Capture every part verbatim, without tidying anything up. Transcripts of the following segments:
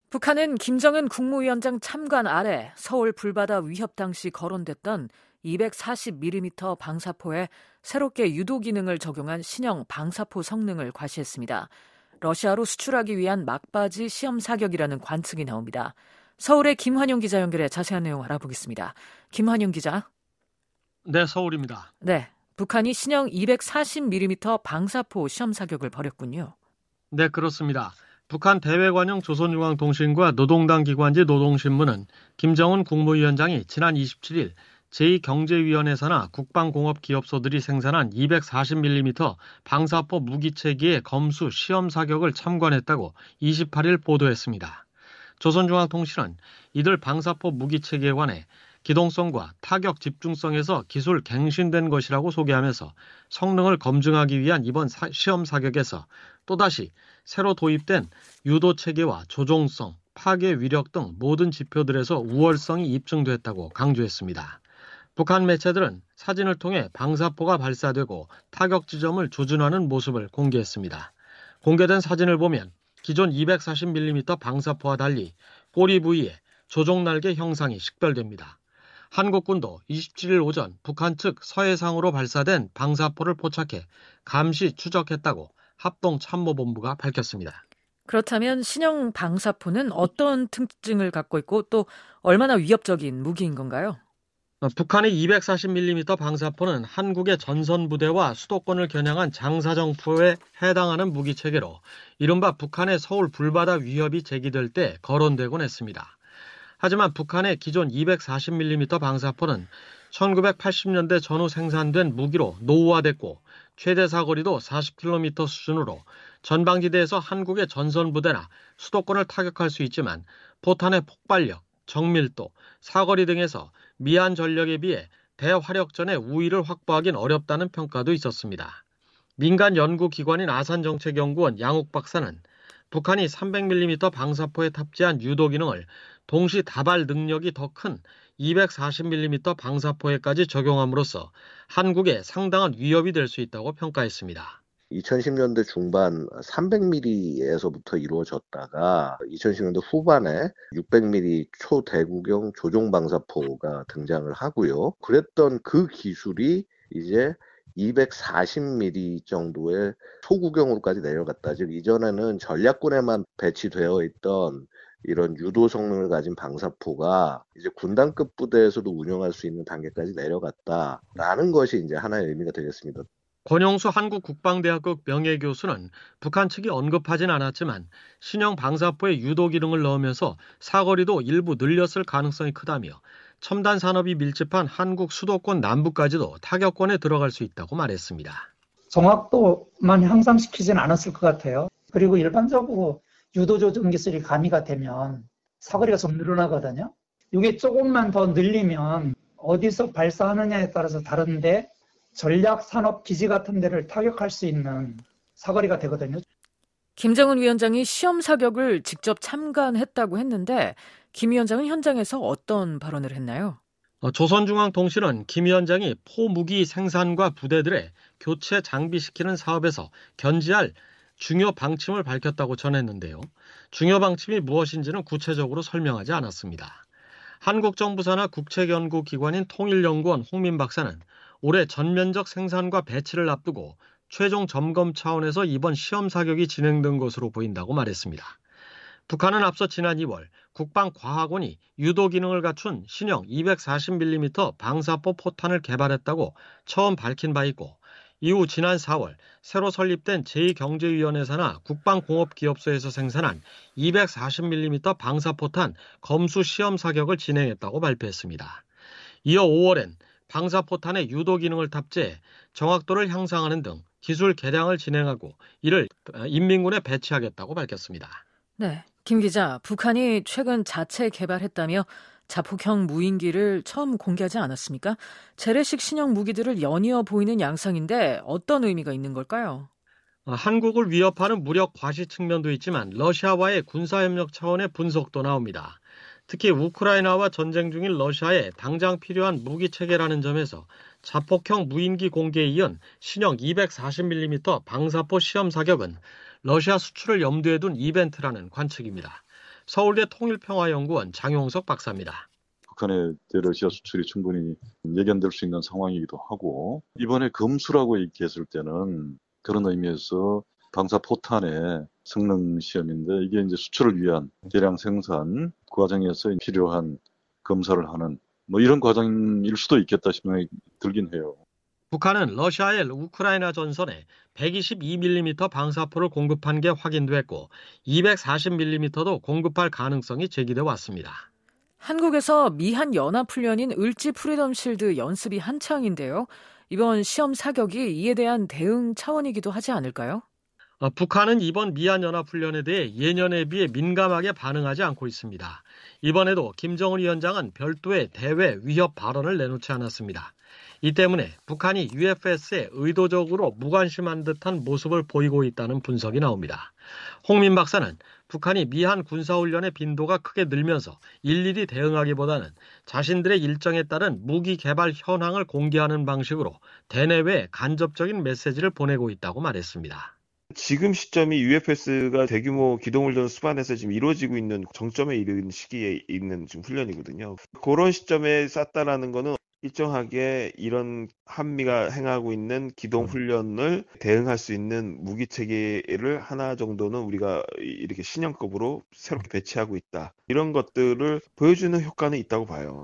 북한은 김정은 국무위원장 참관 아래 서울 불바다 위협 당시 거론됐던 이백사십 밀리미터 방사포에 새롭게 유도 기능을 적용한 신형 방사포 성능을 과시했습니다. 러시아로 수출하기 위한 막바지 시험 사격이라는 관측이 나옵니다. 서울의 김환용 기자 연결해 자세한 내용 알아보겠습니다. 김환용 기자. 네, 서울입니다. 네, 북한이 신형 이백사십 밀리미터 방사포 시험 사격을 벌였군요. 네, 그렇습니다. 북한 대외관용 조선중앙통신과 노동당 기관지 노동신문은 김정은 국무위원장이 지난 이십칠일 제이 경제위원회 산하 국방공업기업소들이 생산한 이백사십 밀리미터 방사포 무기체계의 검수 시험 사격을 참관했다고 이십팔일 보도했습니다. 조선중앙통신은 이들 방사포 무기체계에 관해 기동성과 타격 집중성에서 기술 갱신된 것이라고 소개하면서 성능을 검증하기 위한 이번 사, 시험 사격에서 또다시 새로 도입된 유도 체계와 조종성, 파괴 위력 등 모든 지표들에서 우월성이 입증됐다고 강조했습니다. 북한 매체들은 사진을 통해 방사포가 발사되고 타격 지점을 조준하는 모습을 공개했습니다. 공개된 사진을 보면 기존 이백사십 밀리미터 방사포와 달리 꼬리 부위에 조종날개 형상이 식별됩니다. 한국군도 이십칠일 오전 북한 측 서해상으로 발사된 방사포를 포착해 감시 추적했다고 합동참모본부가 밝혔습니다. 그렇다면 신형 방사포는 어떤 특징을 갖고 있고 또 얼마나 위협적인 무기인 건가요? 북한의 이백사십 밀리미터 방사포는 한국의 전선부대와 수도권을 겨냥한 장사정포에 해당하는 무기체계로 이른바 북한의 서울 불바다 위협이 제기될 때 거론되곤 했습니다. 하지만 북한의 기존 이백사십 밀리미터 방사포는 천구백팔십 년대 전후 생산된 무기로 노후화됐고 최대 사거리도 사십 킬로미터 수준으로 전방지대에서 한국의 전선부대나 수도권을 타격할 수 있지만 포탄의 폭발력, 정밀도, 사거리 등에서 미한 전력에 비해 대화력전의 우위를 확보하긴 어렵다는 평가도 있었습니다. 민간 연구기관인 아산정책연구원 양욱 박사는 북한이 삼백 밀리미터 방사포에 탑재한 유도 기능을 동시 다발 능력이 더 큰 이백사십 밀리미터 방사포에까지 적용함으로써 한국에 상당한 위협이 될 수 있다고 평가했습니다. 이천십 년대 중반 삼백 밀리미터에서부터 이루어졌다가 이천십 년대 후반에 육백 밀리미터 초대구경 조종방사포가 등장을 하고요. 그랬던 그 기술이 이제 이백사십 밀리미터 정도의 초구경으로까지 내려갔다. 즉 이전에는 전략군에만 배치되어 있던 이런 유도 성능을 가진 방사포가 이제 군단급 부대에서도 운영할 수 있는 단계까지 내려갔다라는 것이 이제 하나의 의미가 되겠습니다. 권영수 한국국방대학교 명예교수는 북한 측이 언급하진 않았지만 신형 방사포에 유도 기능을 넣으면서 사거리도 일부 늘렸을 가능성이 크다며 첨단 산업이 밀집한 한국 수도권 남부까지도 타격권에 들어갈 수 있다고 말했습니다. 정확도만 향상시키진 않았을 것 같아요. 그리고 일반적으로 유도 조종 기술이 가미가 되면 사거리가 좀 늘어나거든요. 이게 조금만 더 늘리면 어디서 발사하느냐에 따라서 다른데 전략 산업 기지 같은 데를 타격할 수 있는 사거리가 되거든요. 김정은 위원장이 시험 사격을 직접 참관했다고 했는데 김 위원장은 현장에서 어떤 발언을 했나요? 어, 조선중앙통신은 김 위원장이 포무기 생산과 부대들의 교체 장비시키는 사업에서 견지할 중요 방침을 밝혔다고 전했는데요. 중요 방침이 무엇인지는 구체적으로 설명하지 않았습니다. 한국 정부 산하 국책연구기관인 통일연구원 홍민 박사는 올해 전면적 생산과 배치를 앞두고 최종 점검 차원에서 이번 시험 사격이 진행된 것으로 보인다고 말했습니다. 북한은 앞서 지난 이월 국방과학원이 유도 기능을 갖춘 신형 이백사십 밀리미터 방사포 포탄을 개발했다고 처음 밝힌 바 있고 이후 지난 사월 새로 설립된 제이 경제위원회 산하 국방공업기업소에서 생산한 이백사십 밀리미터 방사포탄 검수 시험 사격을 진행했다고 발표했습니다. 이어 오월엔 방사포탄의 유도 기능을 탑재해 정확도를 향상하는 등 기술 개량을 진행하고 이를 인민군에 배치하겠다고 밝혔습니다. 네, 김 기자, 북한이 최근 자체 개발했다며 자폭형 무인기를 처음 공개하지 않았습니까? 재래식 신형 무기들을 연이어 보이는 양상인데 어떤 의미가 있는 걸까요? 한국을 위협하는 무력 과시 측면도 있지만 러시아와의 군사협력 차원의 분석도 나옵니다. 특히 우크라이나와 전쟁 중인 러시아에 당장 필요한 무기체계라는 점에서 자폭형 무인기 공개에 이은 신형 이백사십 밀리미터 방사포 시험 사격은 러시아 수출을 염두에 둔 이벤트라는 관측입니다. 서울대 통일평화연구원 장용석 박사입니다. 북한의 대러시아 수출이 충분히 예견될 수 있는 상황이기도 하고 이번에 검수라고 얘기했을 때는 그런 의미에서 방사포탄의 성능 시험인데 이게 이제 수출을 위한 대량 생산 과정에서 필요한 검사를 하는 뭐 이런 과정일 수도 있겠다 싶은 생각이 들긴 해요. 북한은 러시아의 우크라이나 전선에 백이십이 밀리미터 방사포를 공급한 게 확인됐고 이백사십 밀리미터도 공급할 가능성이 제기돼 왔습니다. 한국에서 미한 연합훈련인 을지 프리덤 실드 연습이 한창인데요. 이번 시험 사격이 이에 대한 대응 차원이기도 하지 않을까요? 어, 북한은 이번 미한연합훈련에 대해 예년에 비해 민감하게 반응하지 않고 있습니다. 이번에도 김정은 위원장은 별도의 대외 위협 발언을 내놓지 않았습니다. 이 때문에 북한이 유에프에스에 의도적으로 무관심한 듯한 모습을 보이고 있다는 분석이 나옵니다. 홍민 박사는 북한이 미한 군사훈련의 빈도가 크게 늘면서 일일이 대응하기보다는 자신들의 일정에 따른 무기 개발 현황을 공개하는 방식으로 대내외에 간접적인 메시지를 보내고 있다고 말했습니다. 지금 시점이 유에프에스가 대규모 기동훈련 수반에서 지금 이루어지고 있는 정점에 이른 시기에 있는 지금 훈련이거든요. 그런 시점에 쐈다라는 거는 일정하게 이런 한미가 행하고 있는 기동훈련을 대응할 수 있는 무기체계를 하나 정도는 우리가 이렇게 신형급으로 새롭게 배치하고 있다. 이런 것들을 보여주는 효과는 있다고 봐요.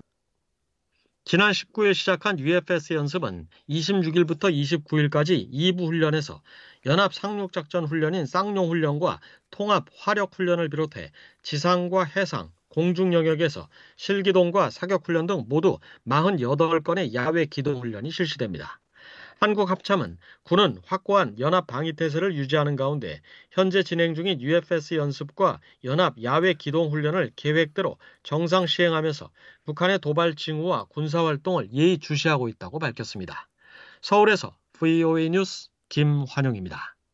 지난 십구 일 시작한 유에프에스 연습은 이십육 일부터 이십구 일까지 이 부 훈련에서 연합 상륙작전 훈련인 쌍용훈련과 통합 화력훈련을 비롯해 지상과 해상, 공중 영역에서 실기동과 사격훈련 등 모두 사십팔 건의 야외 기동훈련이 실시됩니다. 한국 합참은 군은 확고한 연합 방위태세를 유지하는 가운데 현재 진행 중인 유에프에스 연습과 연합 야외 기동훈련을 계획대로 정상 시행하면서 북한의 도발 징후와 군사활동을 예의주시하고 있다고 밝혔습니다. 서울에서 브이오에이 뉴스 김환영입니다.